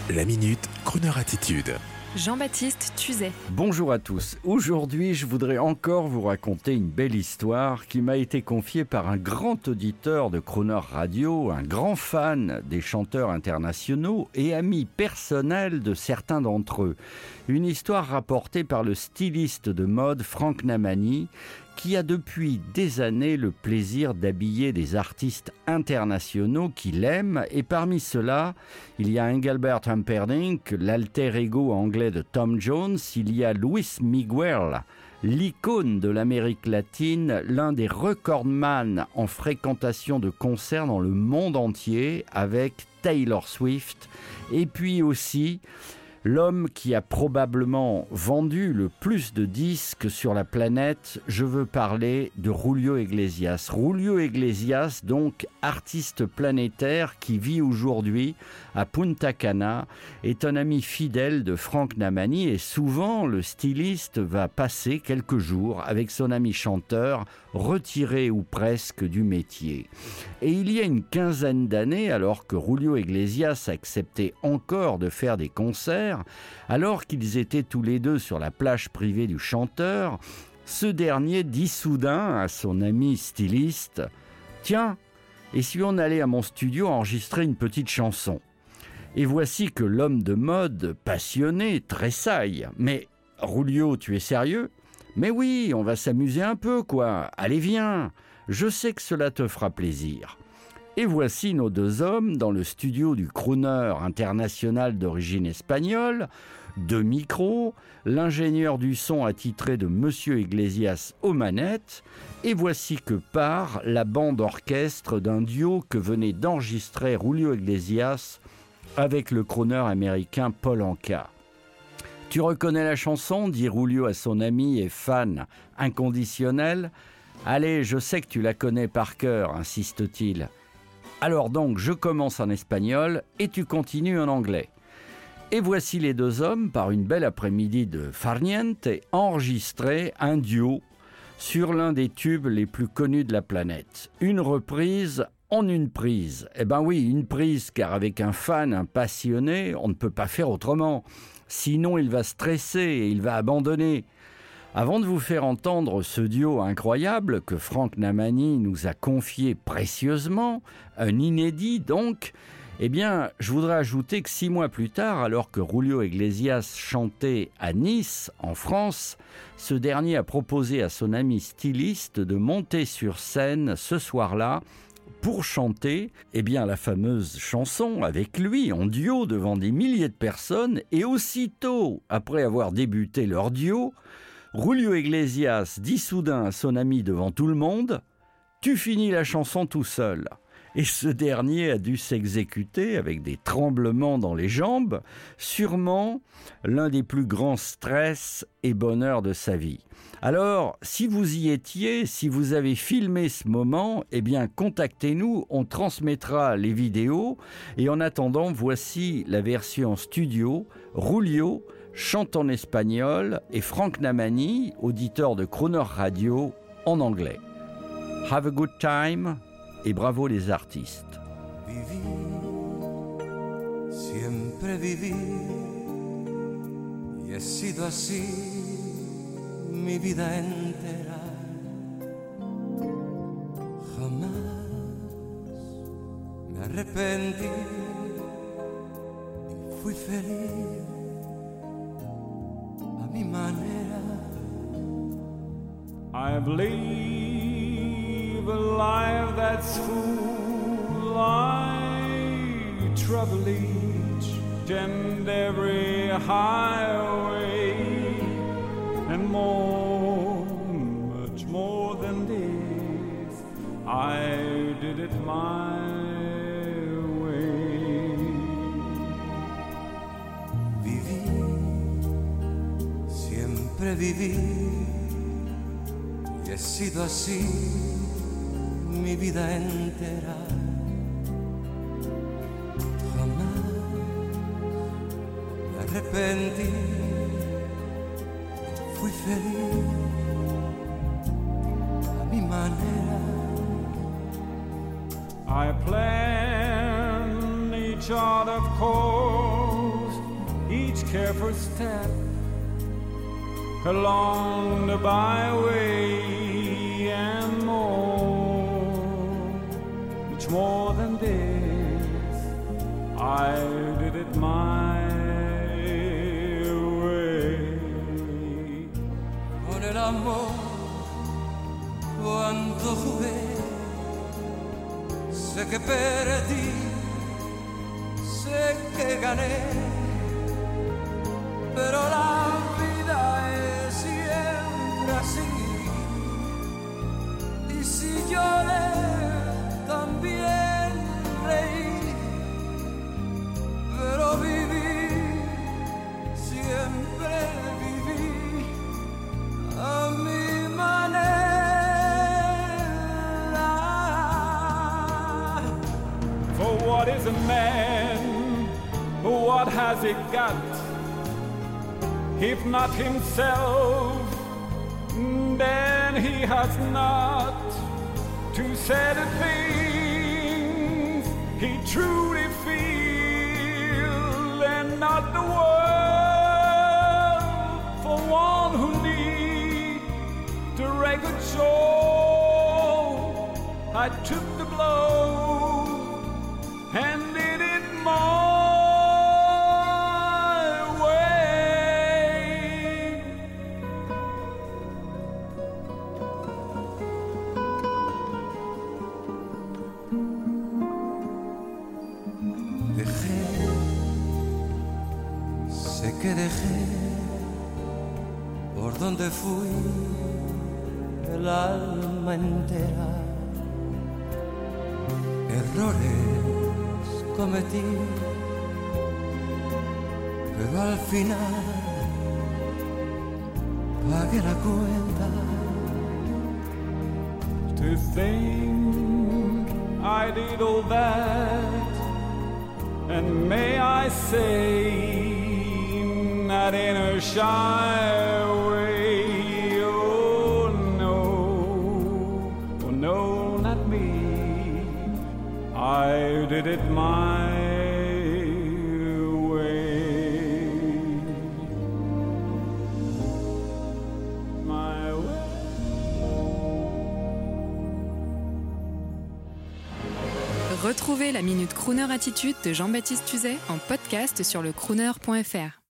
La Minute, Kroneur Attitude. Jean-Baptiste Tuzet. Bonjour à tous. Aujourd'hui, je voudrais encore vous raconter une belle histoire qui m'a été confiée par un grand auditeur de Croner Radio, un grand fan des chanteurs internationaux et ami personnel de certains d'entre eux. Une histoire rapportée par le styliste de mode Franck Namani, qui a depuis des années le plaisir d'habiller des artistes internationaux qu'il aime, et parmi ceux-là, il y a Engelbert Humperdinck, l'alter ego anglais de Tom Jones, il y a Luis Miguel, l'icône de l'Amérique latine, l'un des recordman en fréquentation de concerts dans le monde entier avec Taylor Swift, et puis aussi l'homme qui a probablement vendu le plus de disques sur la planète, je veux parler de Julio Iglesias. Julio Iglesias, donc artiste planétaire qui vit aujourd'hui à Punta Cana, est un ami fidèle de Franck Namani et souvent le styliste va passer quelques jours avec son ami chanteur, retiré ou presque du métier. Et il y a une quinzaine d'années, alors que Julio Iglesias acceptait encore de faire des concerts, alors qu'ils étaient tous les deux sur la plage privée du chanteur, ce dernier dit soudain à son ami styliste « Tiens, et si on allait à mon studio enregistrer une petite chanson ?» Et voici que l'homme de mode, passionné, tressaille. « Mais Julio, tu es sérieux ? Mais oui, on va s'amuser un peu, quoi. Allez, viens. Je sais que cela te fera plaisir. » Et voici nos deux hommes dans le studio du crooner international d'origine espagnole, deux micros, l'ingénieur du son attitré de Monsieur Iglesias aux manettes, et voici que part la bande orchestre d'un duo que venait d'enregistrer Julio Iglesias avec le crooner américain Paul Anka. « Tu reconnais la chanson ?» dit Julio à son ami et fan inconditionnel. « Allez, je sais que tu la connais par cœur, insiste-t-il. Alors donc, je commence en espagnol et tu continues en anglais. » Et voici les deux hommes, par une belle après-midi de farniente, enregistrer un duo sur l'un des tubes les plus connus de la planète. Une reprise en une prise. Eh ben oui, une prise, car avec un fan, un passionné, on ne peut pas faire autrement. Sinon, il va stresser et il va abandonner. Avant de vous faire entendre ce duo incroyable que Franck Namani nous a confié précieusement, un inédit donc, eh bien, je voudrais ajouter que 6 mois plus tard, alors que Julio Iglesias chantait à Nice, en France, ce dernier a proposé à son ami styliste de monter sur scène ce soir-là pour chanter, eh bien, la fameuse chanson avec lui, en duo devant des milliers de personnes, et aussitôt, après avoir débuté leur duo, Julio Iglesias dit soudain à son ami devant tout le monde « Tu finis la chanson tout seul ». Et ce dernier a dû s'exécuter avec des tremblements dans les jambes, sûrement l'un des plus grands stress et bonheurs de sa vie. Alors, si vous y étiez, si vous avez filmé ce moment, eh bien, contactez-nous, on transmettra les vidéos. Et en attendant, voici la version studio, Julio chante en espagnol et Franck Namani, auditeur de Croner Radio, en anglais. Have a good time et bravo les artistes. Viví, siempre viví, y he sido así mi vida entera. Jamás me arrepentí y fui feliz a mi manera. I believe a life that's full. I travel each and every highway, and more, much more than this, I did it my way. Viví, siempre viví, y he sido así mi vida entera. Jamás me arrepentí, fui feliz a mi manera. I plan each art of course each careful step along the byway, and much more than this, I did it my way. Con el amor cuando jugué, sé que perdí, sé que gané, pero la vida es siempre así. Y si lloré, también reí, pero viví, siempre viví a mi manera. For what is a man? What has he got? If not himself, then he has not to say the things he truly feels, and not the world for one who needs to wreck a soul. I took the blow and did it my way. Dejé, sé que dejé por donde fui el alma entera. Errores cometí, pero al final pagué la cuenta. To think I did all that, and may I say, not in a shy way. Oh no, not me. I did it my way. My way. Retrouvez la Minute Crooner Attitude de Jean-Baptiste Tuzet en podcast sur le crooner.fr.